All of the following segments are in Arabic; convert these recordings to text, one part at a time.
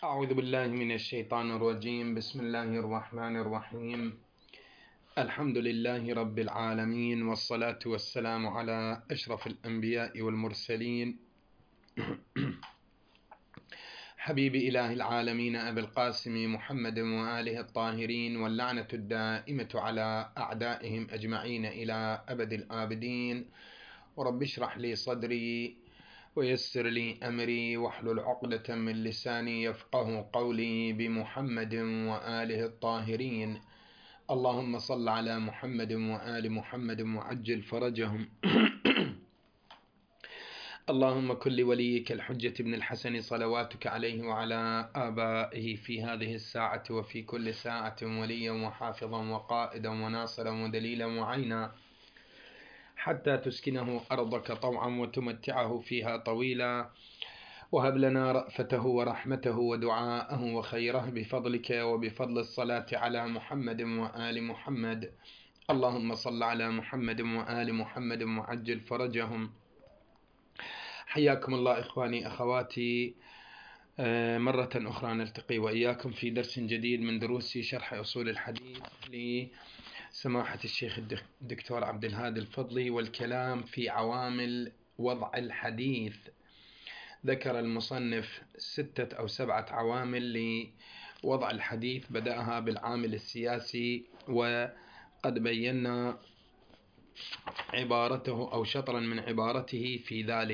أعوذ بالله من الشيطان الرجيم. بسم الله الرحمن الرحيم. الحمد لله رب العالمين، والصلاة والسلام على أشرف الأنبياء والمرسلين حبيب إله العالمين أبي القاسم محمد وآله الطاهرين، واللعنة الدائمة على أعدائهم أجمعين إلى أبد الآبدين. ورب اشرح لي صدري ويسر لي أمري واحلل عقدة من لساني يفقه قولي، بمحمد وآله الطاهرين. اللهم صل على محمد وآل محمد وعجل فرجهم. اللهم كن لوليك الحجة بن الحسن صلواتك عليه وعلى آبائه في هذه الساعة وفي كل ساعة وليا وحافظا وقائدا وناصرا ودليلا وعينا، حتى تسكنه أرضك طوعا وتمتعه فيها طويلا، وهب لنا رأفته ورحمته ودعاءه وخيره بفضلك وبفضل الصلاة على محمد وآل محمد. اللهم صل على محمد وآل محمد وعجل فرجهم. حياكم الله إخواني أخواتي، مرة أخرى نلتقي وإياكم في درس جديد من دروس شرح أصول الحديث لسماحة الشيخ الدكتور عبد الهادي الفضلي، والكلام في عوامل وضع الحديث. ذكر المصنف 6 أو 7 عوامل لوضع الحديث، بدأها بالعامل السياسي، وقد بينا عبارته أو شطرا من عبارته في ذلك.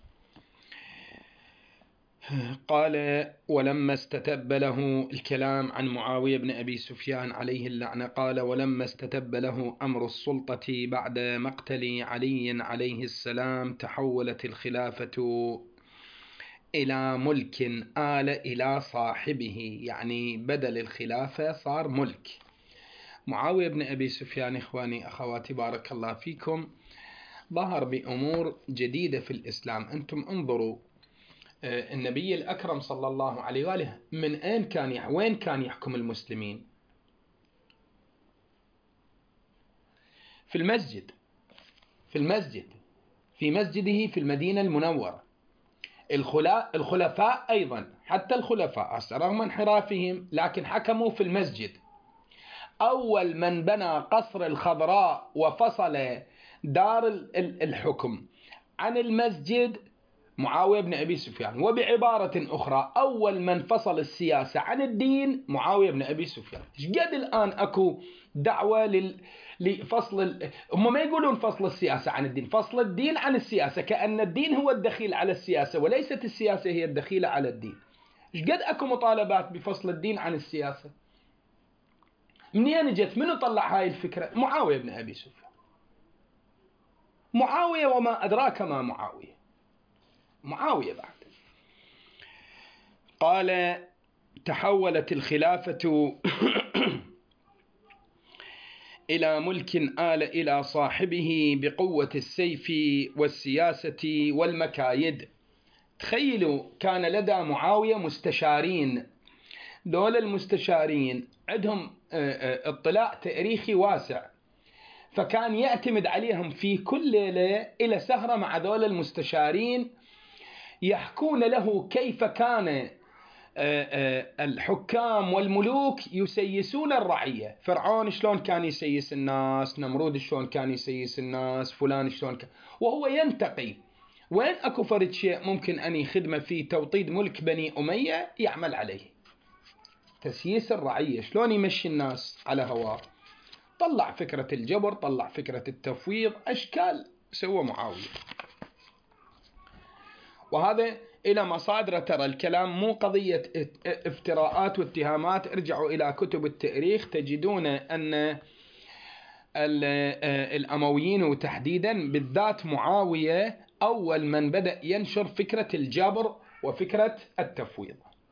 قال: ولما استتب له الكلام عن معاوية بن أبي سفيان عليه اللعنة، قال: ولما استتب له أمر السلطة بعد مقتل علي عليه السلام، تحولت الخلافة إلى ملك آل إلى صاحبه، يعني بدل الخلافة صار ملك. معاوية بن أبي سفيان إخواني أخواتي بارك الله فيكم ظهر بأمور جديدة في الإسلام. أنتم انظروا، النبي الأكرم صلى الله عليه وآله من أين كان وين كان يحكم المسلمين؟ في المسجد، في مسجده في المدينة المنورة. الخلفاء أيضا، حتى الخلفاء رغم انحرافهم لكن حكموا في المسجد. أول من بنى قصر الخضراء وفصل دار الحكم عن المسجد معاوية بن أبي سفيان. وبعبارة أخرى، أول من فصل السياسة عن الدين معاوية بن أبي سفيان. قد الآن أكو دعوة لفصل هم ما يقولون فصل السياسة عن الدين، فصل الدين عن السياسة، كأن الدين هو الدخيل على السياسة وليست السياسة هي الدخيلة على الدين. قد أكو مطالبات بفصل الدين عن السياسة. منين جت؟ منو طلع هاي الفكرة؟ معاوية بن أبي سفيان. معاوية، وما أدراك ما معاوية بعد. قال: تحولت الخلافة إلى ملك آل إلى صاحبه بقوة السيف والسياسة والمكايد. تخيلوا، كان لدى معاوية مستشارين. دول المستشارين عندهم اطلاع تاريخي واسع، فكان يعتمد عليهم في كل ليلة إلى سهرة مع دول المستشارين يحكون له كيف كان الحكام والملوك يسيسون الرعية. فرعون شلون كان يسيس الناس، نمرود شلون كان يسيس الناس، فلان شلون كان، وهو ينتقي وين أكو فرد شيء ممكن أن يخدمه في توطيد ملك بني أمية يعمل عليه. تسييس الرعية، شلون يمشي الناس على هواه. طلع فكرة الجبر، طلع فكرة التفويض، أشكال سوى معاوية. وهذا إلى مصادر، ترى الكلام مو قضية افتراءات واتهامات. ارجعوا إلى كتب التاريخ تجدون أن الأمويين وتحديدا بالذات معاوية أول من بدأ ينشر فكرة الجبر وفكرة التفويض.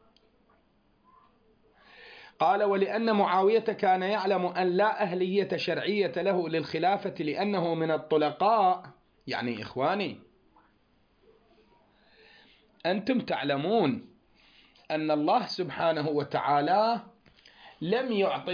قال: ولأن معاوية كان يعلم أن لا أهلية شرعية له للخلافة لأنه من الطلقاء. يعني إخواني، أنتم تعلمون أن الله سبحانه وتعالى لم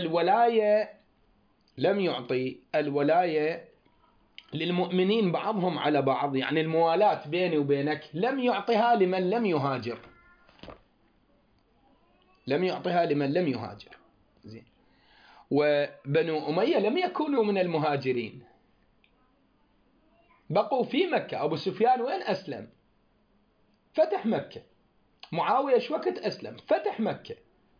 يعطي الولاية للمؤمنين بعضهم على بعض، يعني الموالاة بيني وبينك لم يعطيها لمن لم يهاجر. لم يعطها لمن لم يهاجر. زين. وبنو أمية لم يكونوا من المهاجرين، بقوا في مكة. أبو سفيان وين أسلم؟ فتح مكة. معاوية شو وقت أسلم؟ فتح مكة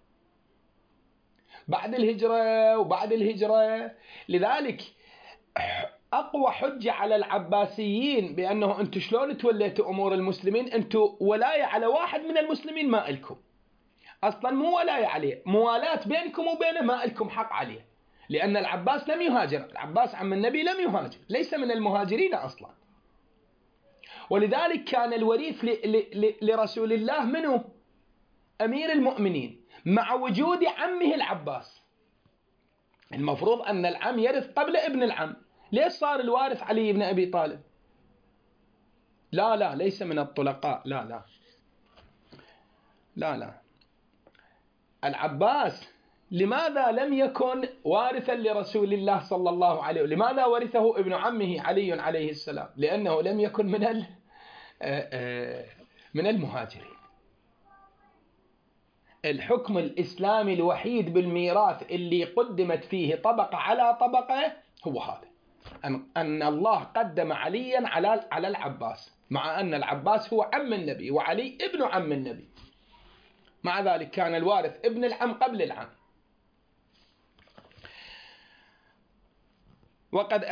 بعد الهجرة وبعد الهجرة. لذلك أقوى حجة على العباسيين بأنه أنتم شلون توليتوا أمور المسلمين، أنتم ولاية على واحد من المسلمين ما إلكم أصلا، مو ولاية عليه، موالاة بينكم وبينه ما إلكم حق عليه، لأن العباس لم يهاجر. العباس عم النبي لم يهاجر، ليس من المهاجرين أصلا. ولذلك كان الوريث لرسول الله منه أمير المؤمنين مع وجود عمه العباس. المفروض أن العم يرث قبل ابن العم، ليش صار الوارث علي بن أبي طالب؟ لا لا، ليس من الطلقاء، لا لا لا لا. العباس لماذا لم يكن وارثا لرسول الله صلى الله عليه وسلم؟ لماذا ورثه ابن عمه علي عليه السلام؟ لأنه لم يكن من المهاجرين. الحكم الإسلامي الوحيد بالميراث اللي قدمت فيه طبقة على طبقة هو هذا، أن الله قدم عليا على العباس، مع أن العباس هو عم النبي وعلي ابن عم النبي، مع ذلك كان الوارث ابن العم قبل العم. وقد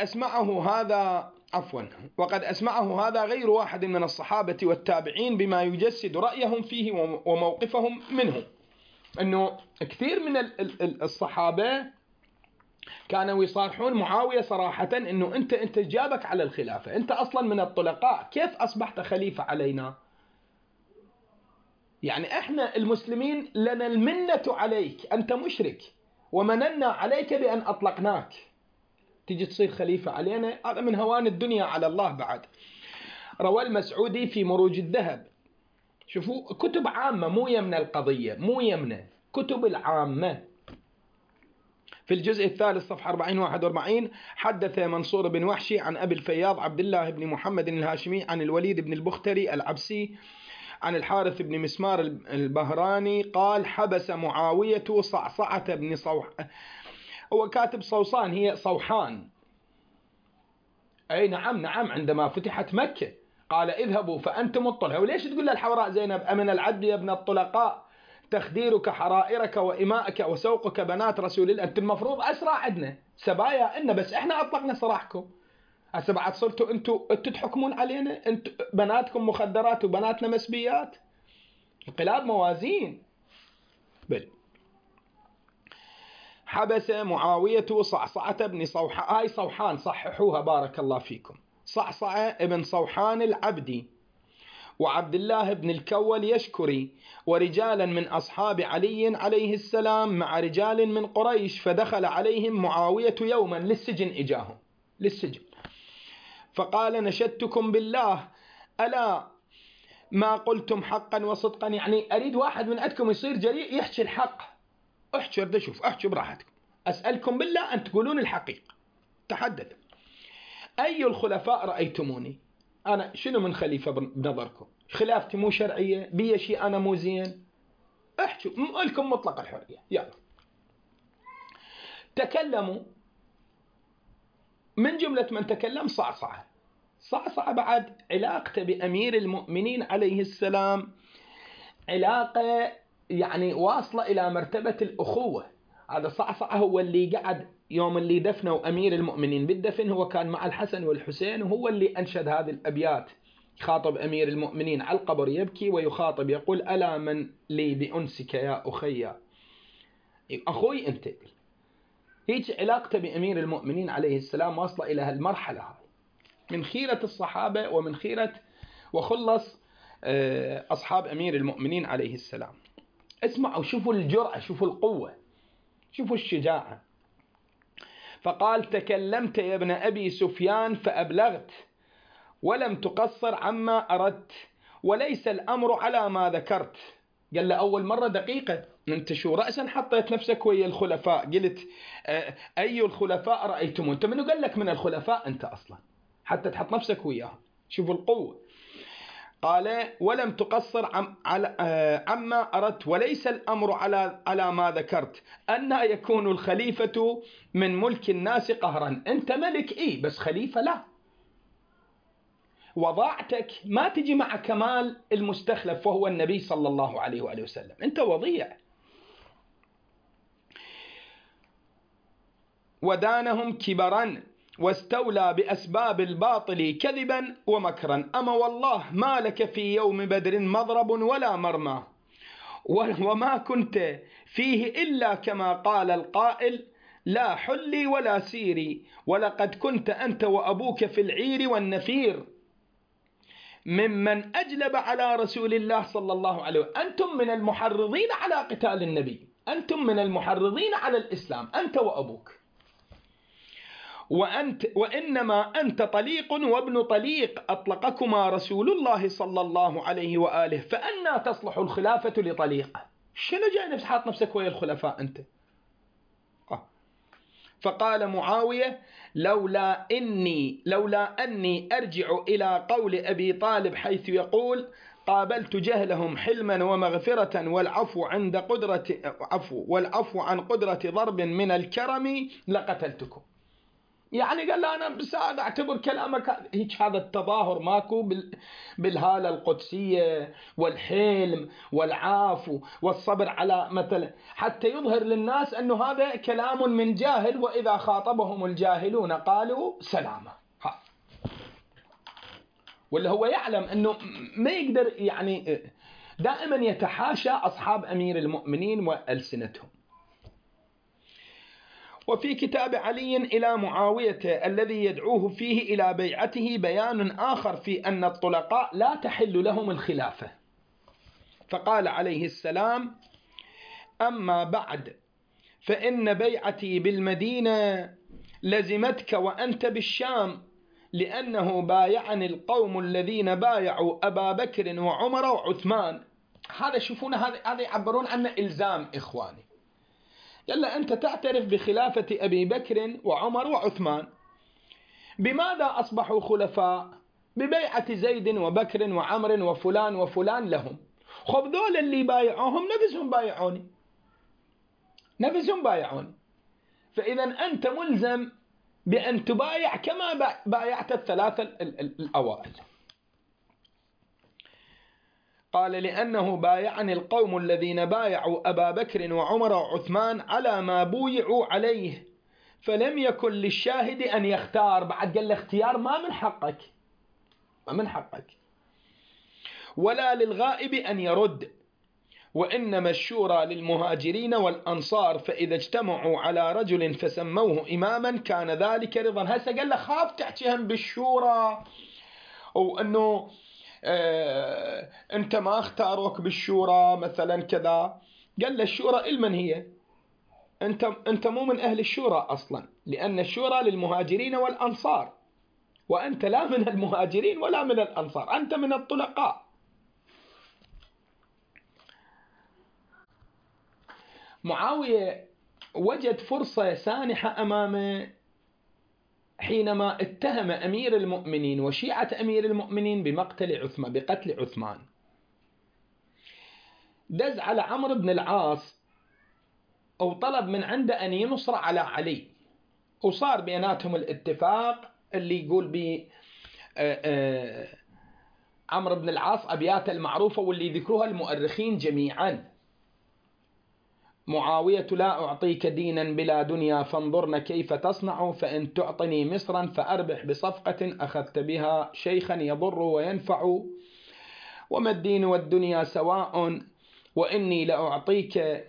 أسمعه هذا غير واحد من الصحابة والتابعين بما يجسد رأيهم فيه وموقفهم منه. أنه كثير من الصحابة كانوا يصارحون معاوية صراحة أنه أنت جابك على الخلافة، أنت أصلا من الطلقاء، كيف أصبحت خليفة علينا؟ يعني إحنا المسلمين لنا المنة عليك، أنت مشرك ومننا عليك بأن أطلقناك، تيجي تصير خليفة علينا؟ هذا من هوان الدنيا على الله. بعد روى المسعودي في مروج الذهب، شوفوا كتب عامة مو يمنى القضية، مو يمنى، كتب العامة، في الجزء الثالث صفحة 40-41: حدث منصور بن وحشي عن أبي الفياض عبد الله بن محمد الهاشمي عن الوليد بن البختري العبسي عن الحارث بن مسمار البهراني قال: حبس معاوية صعصعة بن هو كاتب صوصان، هي صوحان، أي نعم عندما فتحت مكة قال: اذهبوا فأنتم الطلقاء. وليش تقول للحوراء زينب: أمن العدل يا ابن الطلقاء تخديرك حرائرك وإمائك وسوقك بنات رسول الله. أنت المفروض أسرى عندنا سبايا إن، بس إحنا أطلقنا سراحكم، هسه بعد صرتوا أنتوا تحكمون علينا، أنتوا بناتكم مخدرات وبناتنا مسبيات. انقلاب موازين. بل حبس معاوية صعصعة بن صوحان، هاي صوحان صححوها بارك الله فيكم، صعصعة ابن صوحان العبدي، وعبد الله بن الكول يشكري، ورجالا من أصحاب علي عليه السلام مع رجال من قريش، فدخل عليهم معاوية يوما للسجن، إجاهم للسجن فقال: نشدتكم بالله ألا ما قلتم حقا وصدقا. يعني أريد واحد من عندكم يصير جريء يحكي الحق، احكي، اريد اشوف، احكي براحتكم، أسألكم بالله أن تقولون الحقيقة، تحدث. أي الخلفاء رأيتموني؟ أنا شنو من خليفة بنظركم؟ خلافتي مو شرعية؟ بي شيء أنا مو زين؟ احكوا، لكم مطلق الحرية. يلا تكلموا. من جملة من تكلم صعصعة. صعصعة بعد علاقته بأمير المؤمنين عليه السلام علاقة يعني واصلة إلى مرتبة الأخوة. هذا صعصعة هو اللي قعد يوم اللي دفنوا أمير المؤمنين بالدفن، هو كان مع الحسن والحسين، وهو اللي أنشد هذه الأبيات، يخاطب أمير المؤمنين على القبر يبكي ويخاطب يقول: ألا من لي بأنسك يا أخي، أخوي أنت. هيك علاقته بأمير المؤمنين عليه السلام واصلة إلى هالمرحلة هاي، من خيرة الصحابة ومن خيرة وخلص أصحاب أمير المؤمنين عليه السلام. اسمعوا، شوفوا الجرأة، شوفوا القوة، شوفوا الشجاعة. فقال: تكلمت يا ابن أبي سفيان فأبلغت ولم تقصر عما أردت، وليس الأمر على ما ذكرت. قال له أول مرة دقيقة، أنت شو رأسا حطيت نفسك ويا الخلفاء؟ قلت أي الخلفاء رأيتم؟ أنت منو قال لك من الخلفاء أنت أصلا حتى تحط نفسك وياهم؟ شوفوا القوة. قال ولم تقصر عما أردت، وليس الأمر على ما ذكرت أن يكون الخليفة من ملك الناس قهرا. أنت ملك بس خليفة لا. وضاعتك ما تجي مع كمال المستخلف وهو النبي صلى الله عليه وآله وسلم، أنت وضيع. ودانهم كبرا واستولى بأسباب الباطل كذبا ومكرا. أما والله ما لك في يوم بدر مضرب ولا مرمى، وما كنت فيه إلا كما قال القائل لا حلي ولا سيري، ولقد كنت أنت وأبوك في العير والنفير ممن أجلب على رسول الله صلى الله عليه وسلم. أنتم من المحرضين على قتال النبي، أنتم من المحرضين على الإسلام، أنت وأبوك. وإنما أنت طليق وابن طليق أطلقكما رسول الله صلى الله عليه وآله، فأنا تصلح الخلافة لطليق؟ شنو جاي نفس حاط نفسك ويا الخلفاء أنت؟ فقال معاوية لولا أني أرجع إلى قول أبي طالب حيث يقول قابلت جهلهم حلما ومغفرة والعفو عن قدرة ضرب من الكرم لقتلتكم. يعني قال له أنا بس أعتبر كلامك هيك، هذا التظاهر ماكو بالهالة القدسية والحلم والعافو والصبر على مثلا، حتى يظهر للناس أنه هذا كلام من جاهل، وإذا خاطبهم الجاهلون قالوا سلامة. ولا هو يعلم أنه ما يقدر، يعني دائما يتحاشى أصحاب أمير المؤمنين وألسنتهم. وفي كتاب علي إلى معاوية الذي يدعوه فيه إلى بيعته بيان آخر في أن الطلقاء لا تحل لهم الخلافة. فقال عليه السلام أما بعد فإن بيعتي بالمدينة لزمتك وأنت بالشام، لأنه بايعني القوم الذين بايعوا أبا بكر وعمر وعثمان. هذا شوفون، هذا يعبرون عنه إلزام إخواني. يلا أنت تعترف بخلافة أبي بكر وعمر وعثمان، بماذا أصبحوا خلفاء؟ ببيعة زيد وبكر وعمر وفلان وفلان لهم. خب ذول اللي بايعوهم نفسهم بايعوني. فإذا أنت ملزم بأن تبايع كما بايعت الثلاثة الأوائل. قال لأنه بايعني القوم الذين بايعوا أبا بكر وعمر وعثمان على ما بويعوا عليه، فلم يكن للشاهد أن يختار. بعد قال الاختيار ما من حقك، ولا للغائب أن يرد، وإنما الشورى للمهاجرين والأنصار، فإذا اجتمعوا على رجل فسموه إماما كان ذلك رضا. هسه قال له خاف تحكيهم بالشورى وأنه أنت ما اختاروك بالشورى مثلا كذا. قال له الشورى المن هي؟ أنت مو من أهل الشورى أصلا، لأن الشورى للمهاجرين والأنصار، وأنت لا من المهاجرين ولا من الأنصار، أنت من الطلقاء. معاوية وجد فرصة سانحة أمامه حينما اتهم أمير المؤمنين وشيعة أمير المؤمنين بقتل عثمان. دز على عمرو بن العاص أو طلب من عنده أن ينصر على علي، وصار بيناتهم الاتفاق اللي يقول ب عمرو بن العاص أبيات المعروفة واللي ذكروها المؤرخين جميعا: معاوية لا أعطيك دينا بلا دنيا فانظرن كيف تصنع، فإن تعطني مصرا فأربح بصفقة أخذت بها شيخا يضر وينفع، وما الدين والدنيا سواء وإني لأعطيك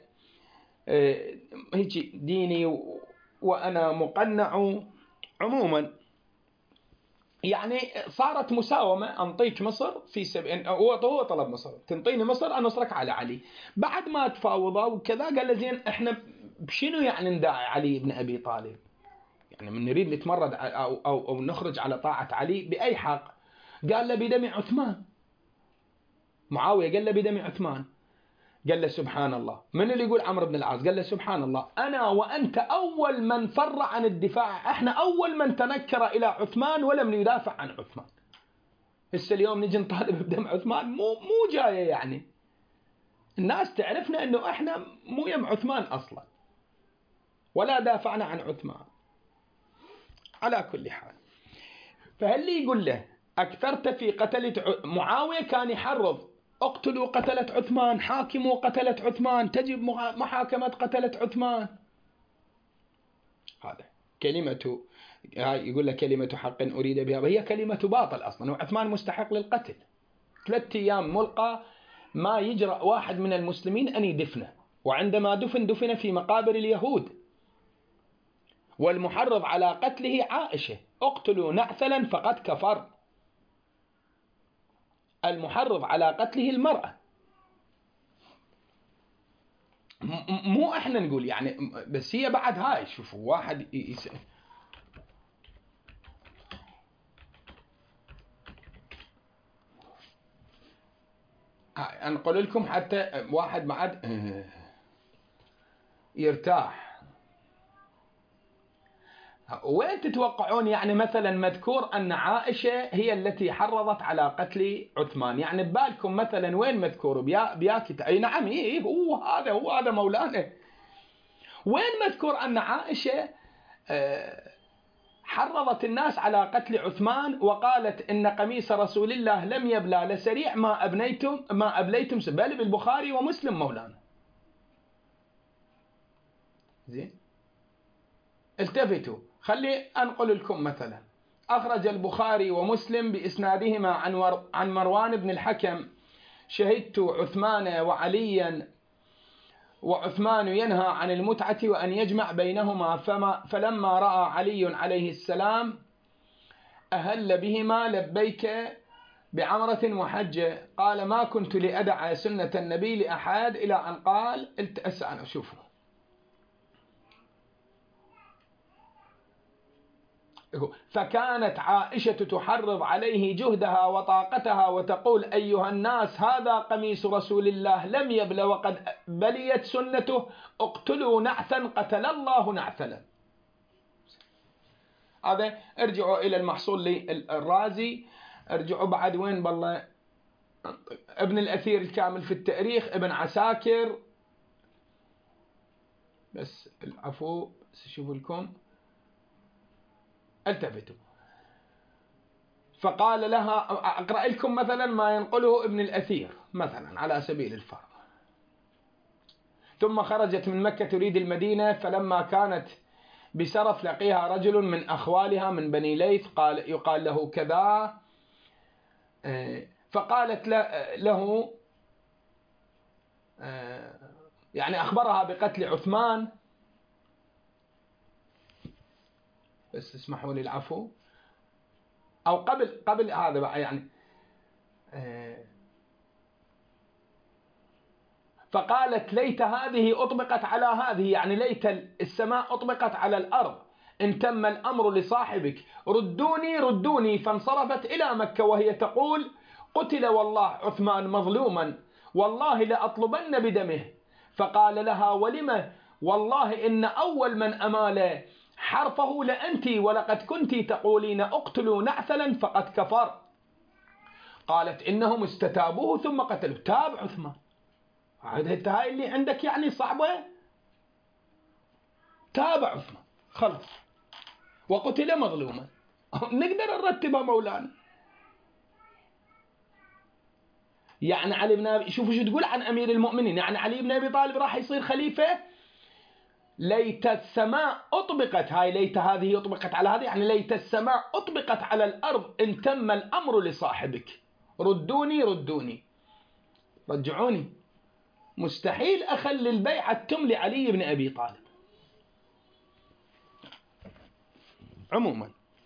ديني وأنا مقنع. عموما يعني صارت مساومة، أنطيك مصر في هو طلب مصر، تنطيني مصر أنصرك على علي. بعد ما تفاوضوا وكذا قال له زين إحنا بشنو يعني نداعي علي بن أبي طالب؟ يعني من نريد نتمرد أو نخرج على طاعة علي بأي حق؟ قال له بدم عثمان. معاوية قال له بدم عثمان. قال له سبحان الله. من اللي يقول؟ عمرو بن العاص. قال له سبحان الله، أنا وأنت أول من فر عن الدفاع، إحنا أول من تنكر إلى عثمان ولم يدافع عن عثمان. هسه اليوم نجي نطالب بدم عثمان، مو جاية يعني. الناس تعرفنا انه احنا مو يم عثمان اصلا، ولا دافعنا عن عثمان. على كل حال، فهل يقول له اكثرت في قتلة معاوية كان يحرض اقتلوا قتلة عثمان، حاكموا قتلة عثمان، تجب محاكمة قتلة عثمان. هذا كلمة، هاي يقول لك كلمة حق أريد بها، وهي كلمة باطل أصلا، وعثمان مستحق للقتل. 3 أيام ملقى ما يجرأ واحد من المسلمين أن يدفنه، وعندما دفن في مقابر اليهود. والمحرض على قتله عائشة، اقتلوا نعثلا فقد كفر. المحرض على قتله المرأة. مو احنا نقول يعني، بس هي بعد هاي. شوفوا واحد انقل لكم حتى واحد بعد يرتاح. وين تتوقعون يعني مثلا مذكور أن عائشة هي التي حرضت على قتل عثمان؟ يعني ببالكم مثلا وين مذكور؟ بياكت. أي نعم، هو هذا مولانا. وين مذكور أن عائشة حرضت الناس على قتل عثمان، وقالت إن قميص رسول الله لم يبلى لسريع ما أبليتم بل بالبخاري ومسلم مولانا. زين، التفتوا. خلي أنقل لكم مثلا. أخرج البخاري ومسلم بإسنادهما عن مروان بن الحكم: شهدت عثمان وعليا وعثمان ينهى عن المتعة وأن يجمع بينهما، فلما رأى علي عليه السلام أهل بهما لبيك بعمرة وحجة، قال ما كنت لأدع سنة النبي لأحد، إلى أن قال أنا شوفوا. فكانت عائشة تحرض عليه جهدها وطاقتها وتقول: أيها الناس، هذا قميص رسول الله لم يبل وقد بليت سنته، اقتلوا نعثا قتل الله نعثلا. هذا ارجعوا إلى المحصول للرازي، ارجعوا بعد وين بالله، ابن الأثير الكامل في التاريخ، ابن عساكر. بس العفو، بس شوفوا لكم، التفتوا. فقال لها، أقرأ لكم مثلا ما ينقله ابن الأثير مثلا على سبيل الفرض: ثم خرجت من مكة تريد المدينة، فلما كانت بسرف لقيها رجل من أخوالها من بني ليث يقال له كذا، فقالت له يعني أخبرها بقتل عثمان. بس اسمحوا لي العفو، أو قبل هذا بقى يعني. فقالت: ليت هذه أطبقت على هذه، يعني ليت السماء أطبقت على الأرض، إن تم الأمر لصاحبك، ردوني ردوني. فانصرفت إلى مكة وهي تقول: قتل والله عثمان مظلوما، والله لأطلبن بدمه. فقال لها: ولم؟ والله إن أول من أمال حرفه لأنت، ولقد كنت تقولين اقتلوا نعثلا فقد كفر. قالت: إنهم استتابوه ثم قتلوا. تاب عثمان. هاي اللي عندك يعني صعبة. تاب عثمان خلص وقتل مظلوما. نقدر نرتبها مولانا. يعني علي بن أبي، شوفوا شو تقول عن أمير المؤمنين، يعني علي بن أبي طالب راح يصير خليفة. ليت السماء أطبقت، هاي ليت هذه أطبقت على هذه، يعني ليت السماء أطبقت على الأرض إن تم الأمر لصاحبك، ردوني ردوني، رجعوني. مستحيل أخلي البيعة تم لعلي بن أبي طالب. عموما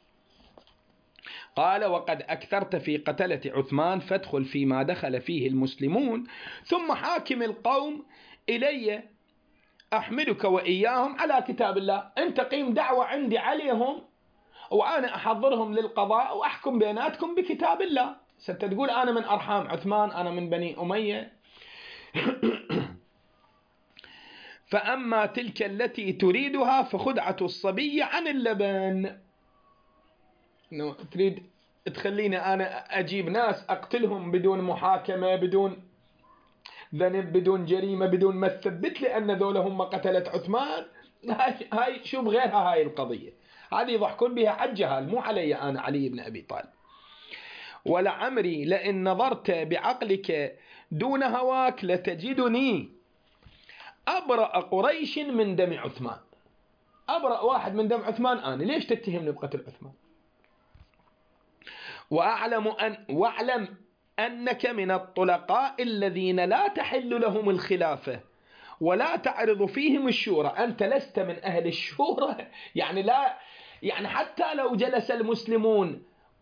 قال: وقد أكثرت في قتلة عثمان، فادخل فيما دخل فيه المسلمون، ثم حاكم القوم إلي أحملك وإياهم على كتاب الله. أنت قيم دعوة عندي عليهم، وأنا أحضرهم للقضاء وأحكم بيناتكم بكتاب الله. ستقول أنا من أرحام عثمان، أنا من بني أمية. فأما تلك التي تريدها فخدعة الصبي عن اللبن. تريد تخليني أنا أجيب ناس أقتلهم بدون محاكمة، بدون ذنب، بدون جريمة، بدون ما تثبت لي أن ذولا هم قتلة عثمان. هاي شوف غيرها هاي القضية، هذه يضحكون بها على الجهال، مو علي أنا علي بن أبي طالب. ولعمري لئن نظرت بعقلك دون هواك لتجدني أبرأ قريش من دم عثمان. أبرأ واحد من دم عثمان أنا، ليش تتهمني بقتل عثمان؟ واعلم أنك من الطلقاء الذين لا تحل لهم الخلافة ولا تعرض فيهم الشورى. أنت لست من أهل الشورى، يعني لا، يعني حتى لو جلس المسلمون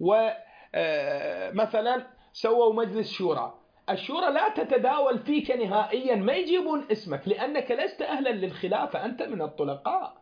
ومثلا سووا مجلس شورى، الشورى لا تتداول فيك نهائيا، ما يجيبون اسمك لأنك لست أهلا للخلافة، أنت من الطلقاء.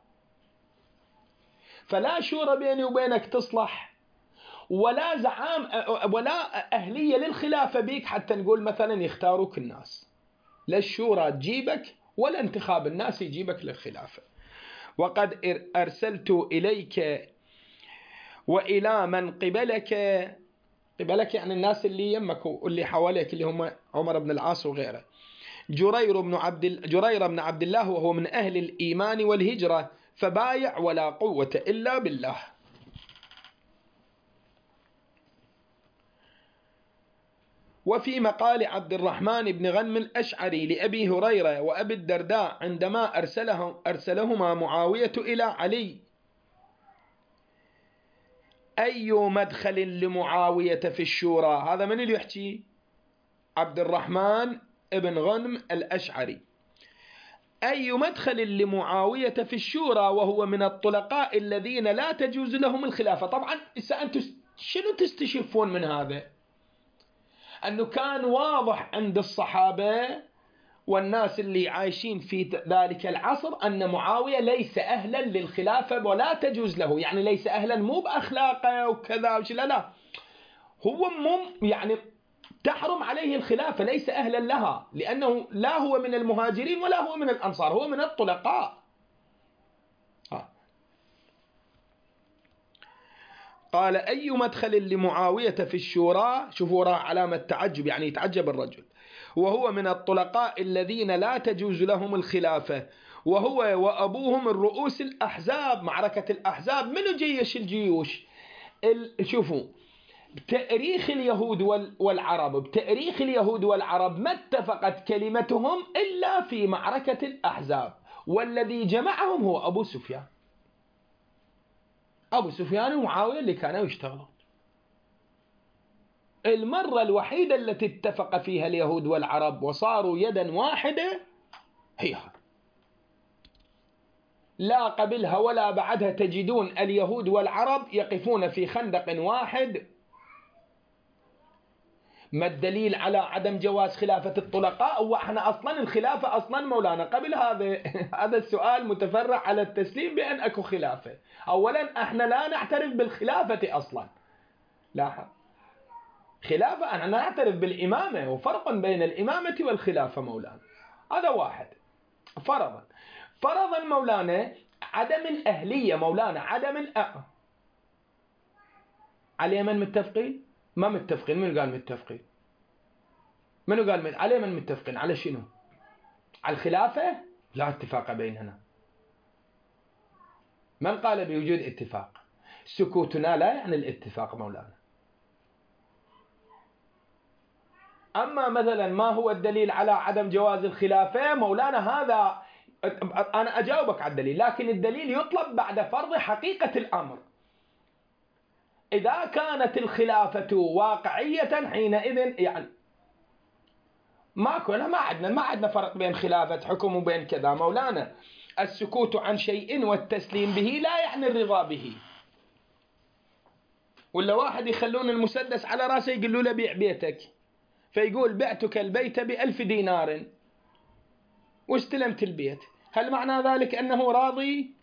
فلا شورى بيني وبينك تصلح، ولا زعام ولا أهلية للخلافة بيك حتى نقول مثلا يختاروك الناس. لا الشورى تجيبك ولا انتخاب الناس يجيبك للخلافة. وقد أرسلت إليك وإلى من قبلك يعني الناس اللي يمك واللي حواليك اللي هم عمر بن العاص وغيره، جرير بن عبد الله وهو من أهل الإيمان والهجرة، فبايع ولا قوة إلا بالله. وفي مقال عبد الرحمن بن غنم الأشعري لأبي هريرة وأبي الدرداء عندما أرسلهما معاوية إلى علي: أي مدخل لمعاوية في الشورى؟ هذا من اللي يحكي؟ عبد الرحمن بن غنم الأشعري. أي مدخل لمعاوية في الشورى وهو من الطلقاء الذين لا تجوز لهم الخلافة. طبعا أنتم شنو تستشفون من هذا؟ أنه كان واضح عند الصحابة والناس اللي عايشين في ذلك العصر أن معاوية ليس أهلا للخلافة ولا تجوز له، يعني ليس أهلا مو بأخلاقه وكذا لا، هو يعني تحرم عليه الخلافة، ليس أهلا لها، لأنه لا هو من المهاجرين ولا هو من الأنصار، هو من الطلقاء. قال: أي مدخل لمعاوية في الشورى، شوفوا وراء علامة تعجب، يعني يتعجب الرجل، وهو من الطلقاء الذين لا تجوز لهم الخلافة، وهو وأبوهم الرؤوس الأحزاب، معركة الأحزاب، منو جيش الجيوش؟ شوفوا بتاريخ اليهود والعرب ما اتفقت كلمتهم إلا في معركة الأحزاب، والذي جمعهم هو أبو سفيان ومعاوية اللي كانوا يشتغلون. المرة الوحيدة التي اتفق فيها اليهود والعرب وصاروا يدا واحدة هي، لا قبلها ولا بعدها تجدون اليهود والعرب يقفون في خندق واحد. ما الدليل على عدم جواز خلافة الطلقاء؟ وإحنا أصلا الخلافة أصلا مولانا قبل هذا السؤال متفرع على التسليم بأن أكو خلافة. أولا إحنا لا نعترف بالخلافة أصلا، لاحظ، خلافة أنا نعترف بالإمامة، وفرق بين الإمامة والخلافة مولانا. هذا واحد. فرضا مولانا عدم الأهلية مولانا، على من متفقين؟ ما متفقين. من قال متفقين؟ منو قال على من متفقين؟ على شنو؟ على الخلافة؟ لا اتفاق بيننا. من قال بوجود اتفاق؟ سكوتنا لا يعني الاتفاق مولانا. أما مثلا ما هو الدليل على عدم جواز الخلافة مولانا؟ هذا أنا أجاوبك على الدليل، لكن الدليل يطلب بعد فرض حقيقة الأمر. إذا كانت الخلافة واقعية حينئذ يعني ما عندنا فرق بين خلافة حكم وبين كذا مولانا. السكوت عن شيء والتسليم به لا يعني الرضا به. ولا واحد يخلون المسدس على راسه يقولوا له بيع بيتك، فيقول بعتك البيت ب1000 دينار واستلمت البيت، هل معنى ذلك أنه راضي؟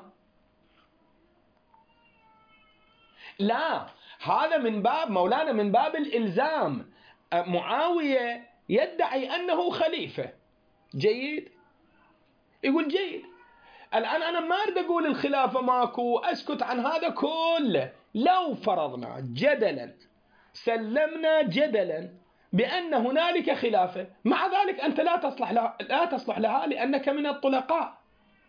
لا، هذا من باب مولانا، من باب الإلزام. معاوية يدعي أنه خليفة، جيد، يقول جيد. الآن أنا ما أريد أقول الخلافة ماكو، أسكت عن هذا كله، لو فرضنا جدلا، سلمنا جدلا بأن هنالك خلافة، مع ذلك أنت لا تصلح لها لأنك من الطلقاء.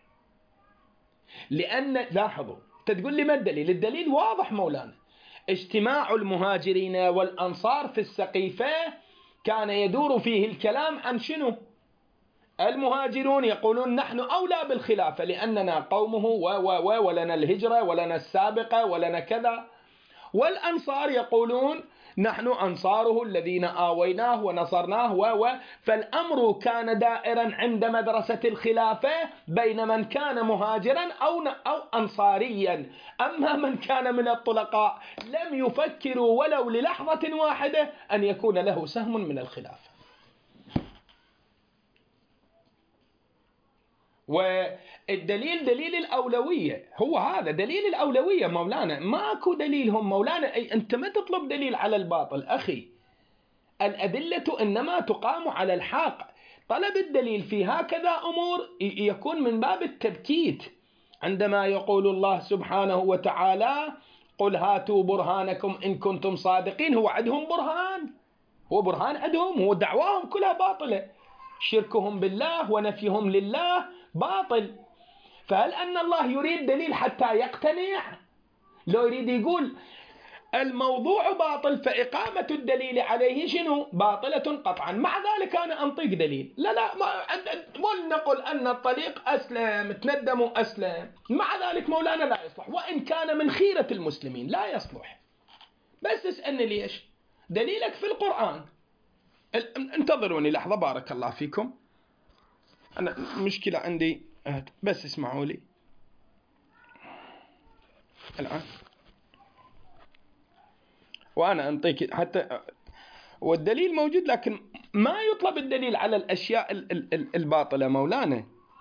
لأن لاحظوا، تقول لي ما الدليل؟ الدليل واضح مولانا. اجتماع المهاجرين والأنصار في السقيفة كان يدور فيه الكلام عن شنو؟ المهاجرون يقولون نحن أولى بالخلافة لأننا قومه ولنا الهجرة ولنا السابقة ولنا كذا، والأنصار يقولون نحن أنصاره الذين آويناه ونصرناه فالأمر كان دائرا عند مدرسة الخلافة بين من كان مهاجرا أو أنصاريا. أما من كان من الطلقاء لم يفكروا ولو للحظة واحدة أن يكون له سهم من الخلافة. والدليل دليل الأولوية، هو هذا دليل الأولوية مولانا، ماكو دليلهم مولانا. أنت ما تطلب دليل على الباطل أخي، الأدلة إنما تقام على الحق. طلب الدليل في هكذا أمور يكون من باب التبكيت، عندما يقول الله سبحانه وتعالى قل هاتوا برهانكم إن كنتم صادقين. هو عندهم برهان، هو برهان عندهم، هو دعواهم كلها باطلة، شركهم بالله ونفيهم لله باطل. فهل أن الله يريد دليل حتى يقتنع؟ لو يريد يقول الموضوع باطل فإقامة الدليل عليه شنو؟ باطلة قطعا. مع ذلك أنا أنطيك دليل، لا ولنقل أن الطليق أسلم، تندم أسلم، مع ذلك مولانا لا يصلح، وإن كان من خيرة المسلمين لا يصلح. بس اسألني ليش؟ دليلك في القرآن. انتظروني لحظة بارك الله فيكم، أنا مشكلة عندي، بس اسمعوا لي الآن وأنا أنطيك حتى، والدليل موجود، لكن ما يطلب الدليل على الأشياء الباطلة مولانا.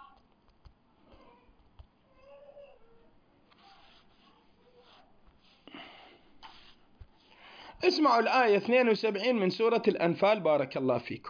اسمعوا الآية 72 من سورة الأنفال بارك الله فيكم.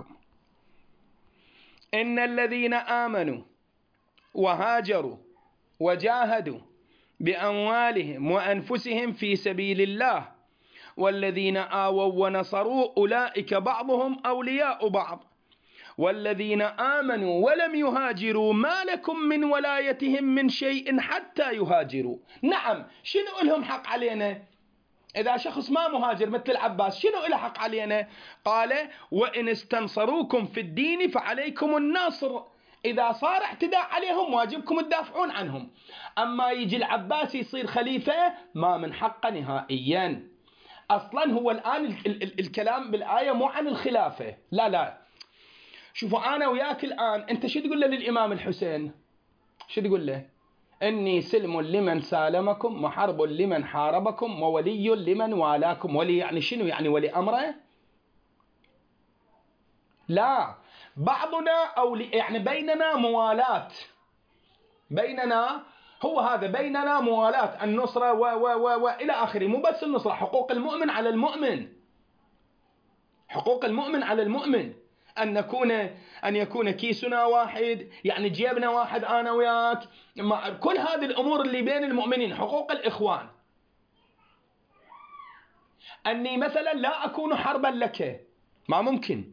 إن الذين آمنوا وهاجروا وجاهدوا بأموالهم وأنفسهم في سبيل الله والذين آووا ونصروا أولئك بعضهم أولياء بعض والذين آمنوا ولم يهاجروا ما لكم من ولايتهم من شيء حتى يهاجروا. نعم، شنو لهم حق علينا؟ إذا شخص ما مهاجر مثل العباس شنو له حق علينا؟ قال وإن استنصروكم في الدين فعليكم النصر. إذا صار اعتداء عليهم واجبكم تدافعون عنهم. أما يجي العباس يصير خليفة ما من حقه نهائيا. أصلا هو الآن الكلام بالآية مو عن الخلافة، لا. شوفوا أنا وياك الآن، أنت شو تقول له للإمام الحسين؟ شو تقول له؟ إني سلم لمن سالمكم وحرب لمن حاربكم وولي لمن والاكم. ولي يعني شنو؟ يعني ولي أمره؟ لا، بعضنا أو يعني بيننا موالاة، بيننا هو هذا، بيننا موالاة، النصرة وإلى آخره. مو بس النصرة، حقوق المؤمن على المؤمن، حقوق المؤمن على المؤمن، أن يكون كيسنا واحد، يعني جيبنا واحد أنا وياك، كل هذه الأمور اللي بين المؤمنين، حقوق الإخوان. أني مثلا لا أكون حربا لك، ما ممكن.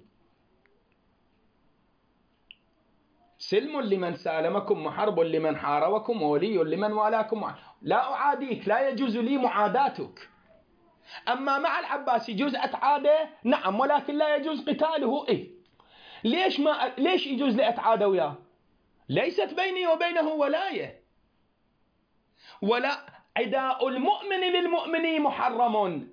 سلم لمن سالمكم وحرب لمن حاربكم وولي لمن والاكم. لا أعاديك، لا يجوز لي معاداتك. أما مع العباس يجوز أتعاده، نعم، ولكن لا يجوز قتاله. ليش يجوز لي أتعاده وياه؟ ليست بيني وبينه ولاية، ولا عداء المؤمن للمؤمن محرم.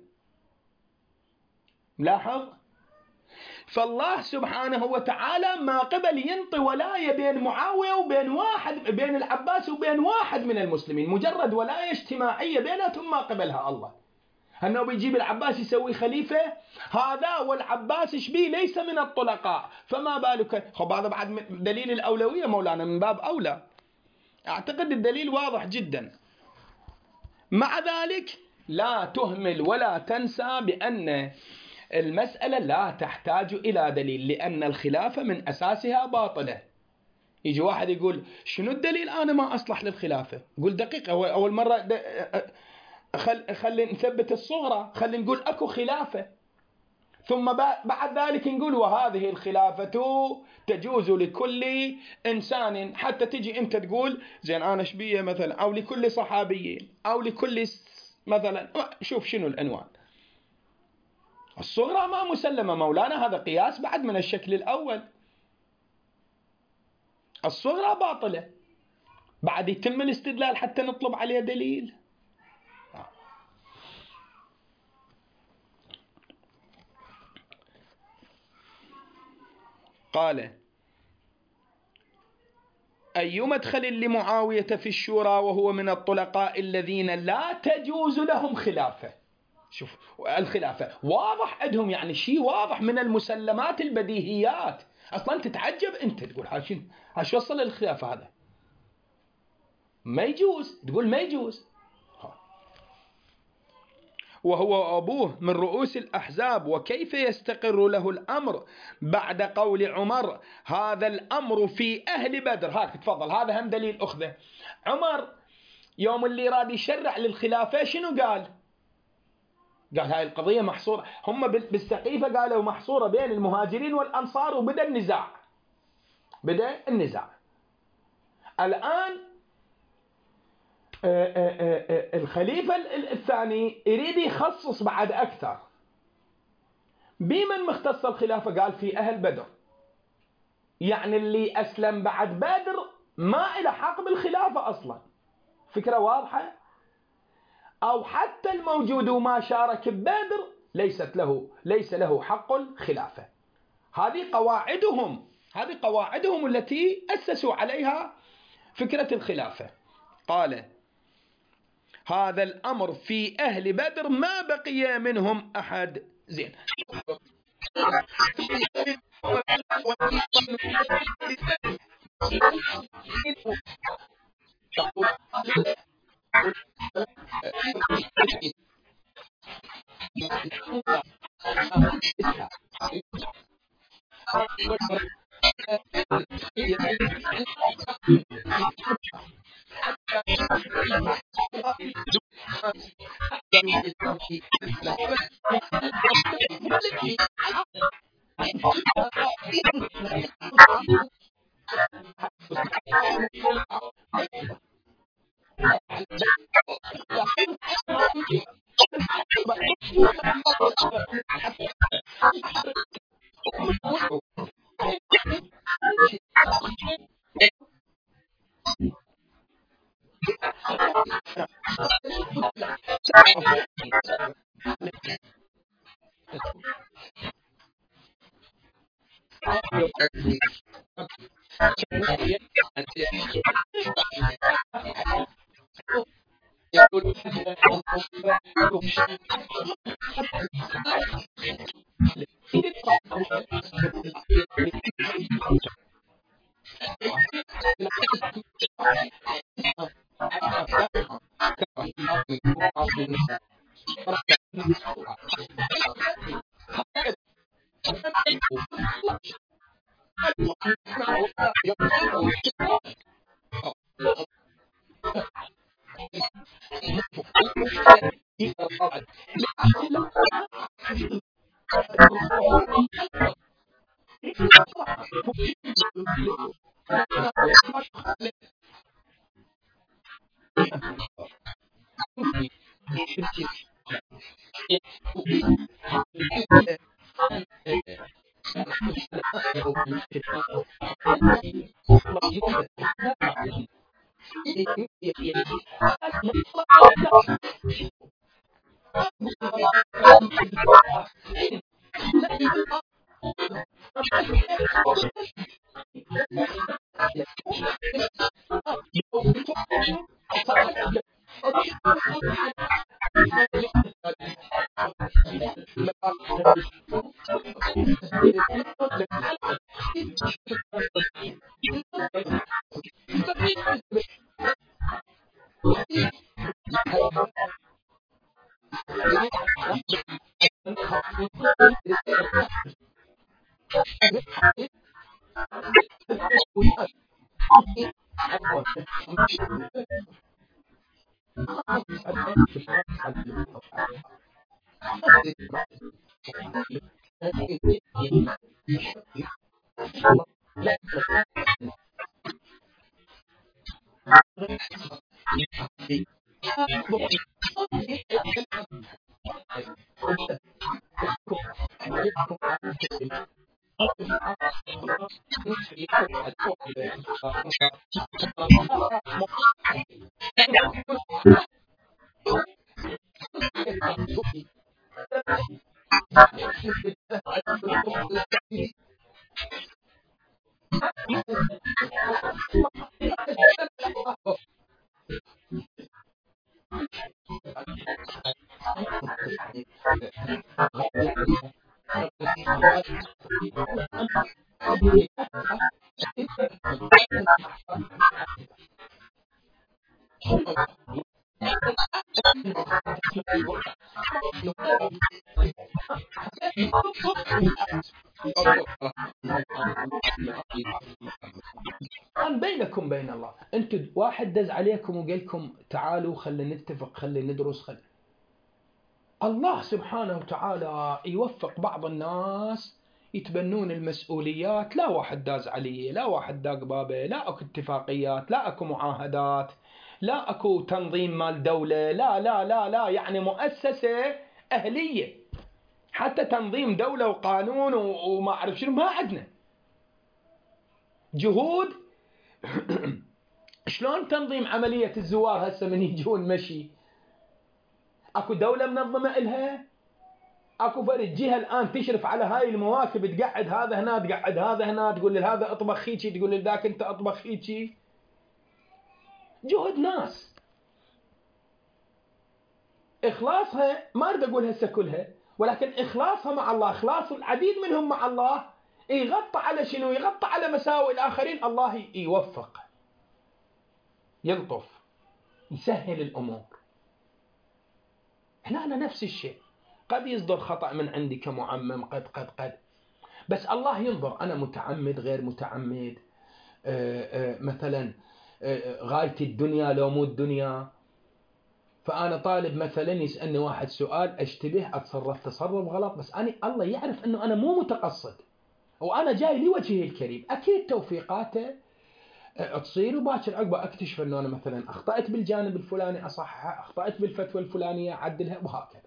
لاحظ، فالله سبحانه وتعالى ما قبل ينطي ولاية بين معاوية وبين واحد، بين العباس وبين واحد من المسلمين، مجرد ولاية اجتماعية بيناتهم ما قبلها الله. أنه بيجيب العباس يسوي خليفة، هذا والعباس شبيه ليس من الطلقاء، فما بالك؟ خب هذا بعد دليل الأولوية مولانا من باب أولى. أعتقد الدليل واضح جدا. مع ذلك لا تهمل ولا تنسى بأن المسألة لا تحتاج إلى دليل، لأن الخلافة من أساسها باطلة. يجي واحد يقول شنو الدليل أنا ما أصلح للخلافة؟ يقول دقيقة، أول مرة خلي نثبت الصغرى، خلي نقول أكو خلافة، ثم بعد ذلك نقول وهذه الخلافة تجوز لكل إنسان، حتى تجي أنت تقول زين أنا شبيه مثلا، أو لكل صحابي، أو لكل مثلا، شوف شنو العنوان. الصغرى ما مسلمة مولانا، هذا قياس بعد من الشكل الأول. الصغرى باطلة، بعد يتم الاستدلال حتى نطلب عليه دليل. قال أي مدخل لمعاوية في الشورى وهو من الطلقاء الذين لا تجوز لهم خلافة. شوف الخلافة واضح عندهم، يعني شيء واضح من المسلمات البديهيات، أصلا تتعجب أنت تقول هاش وصل للخلافة، هذا ما يجوز، تقول ما يجوز. وهو أبوه من رؤوس الأحزاب، وكيف يستقر له الأمر بعد قول عمر هذا الأمر في أهل بدر. هاك تفضل، هذا هم دليل أخذه. عمر يوم اللي راد يشرع للخلافة شنو قال هاي القضية محصورة، هم بالسقيفة قالوا محصورة بين المهاجرين والأنصار، وبدأ النزاع. الآن الخليفة الثاني يريد يخصص بعد أكثر. بمن مختص الخلافة؟ قال في أهل بدر، يعني اللي أسلم بعد بدر ما إلى حق بالخلافة أصلا. فكرة واضحة؟ أو حتى الموجود وما شارك ببدر ليس له حق الخلافة. هذه قواعدهم التي أسسوا عليها فكرة الخلافة. قال هذا الأمر في أهل بدر ما بقي منهم أحد. زين. الآن بينكم بين الله، أنتم واحد دز عليكم وقال لكم تعالوا خلينا نتفق، خلينا ندرس، الله سبحانه وتعالى يوفق بعض الناس يتبنون المسؤوليات، لا واحد داز عليه، لا واحد داق بابه، لا اكو اتفاقيات، لا اكو معاهدات، لا اكو تنظيم مال دولة، لا لا لا لا، يعني مؤسسة أهلية، حتى تنظيم دولة وقانون وما أعرف شنو ما عندنا. جهود شلون تنظيم عملية الزوار هسه من يجون مشي؟ اكو دولة منظمة إلها؟ اكو فرد جهه الان تشرف على هاي المواكب، تقعد هذا هنا، تقعد هذا هنا، تقول لهذا اطبخ هيجي، تقول لذاك انت اطبخ هيجي. جهد ناس اخلاصها ما اريد اقول هسه كلها، ولكن اخلاصها مع الله، اخلاص العديد منهم مع الله، يغطى على شنو؟ يغطى على مساوئ الاخرين، الله يوفق، يلطف، يسهل الامور. هنا نفس الشيء، قد يصدر خطأ من عندي كمعمم، قد بس الله ينظر أنا متعمد غير متعمد، مثلا غايتي الدنيا لو مو الدنيا. فأنا طالب مثلا يسألني واحد سؤال أشتبه أتصرف تصرف غلط، بس أنا الله يعرف أنه أنا مو متقصد، وأنا جاي لوجهه الكريم، أكيد توفيقاته تصير، وباكر عقبه أكتشف أنه أنا مثلا أخطأت بالجانب الفلاني أصححها، أخطأت بالفتوى الفلانية أعدلها، وهكذا.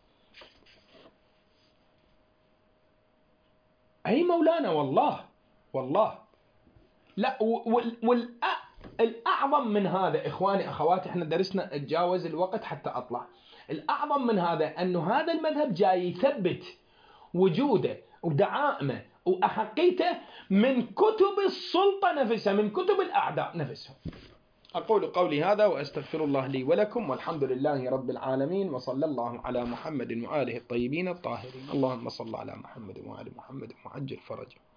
أي مولانا والله لا. والأعظم من هذا إخواني أخواتي، إحنا درسنا اتجاوز الوقت حتى أطلع. الأعظم من هذا أنه هذا المذهب جاي يثبت وجوده ودعائمه وأحقيته من كتب السلطة نفسها، من كتب الأعداء نفسهم. أقول قولي هذا وأستغفر الله لي ولكم، والحمد لله رب العالمين، وصلى الله على محمد وآله الطيبين الطاهرين. اللهم صل على محمد وآل محمد وعجل فرجه.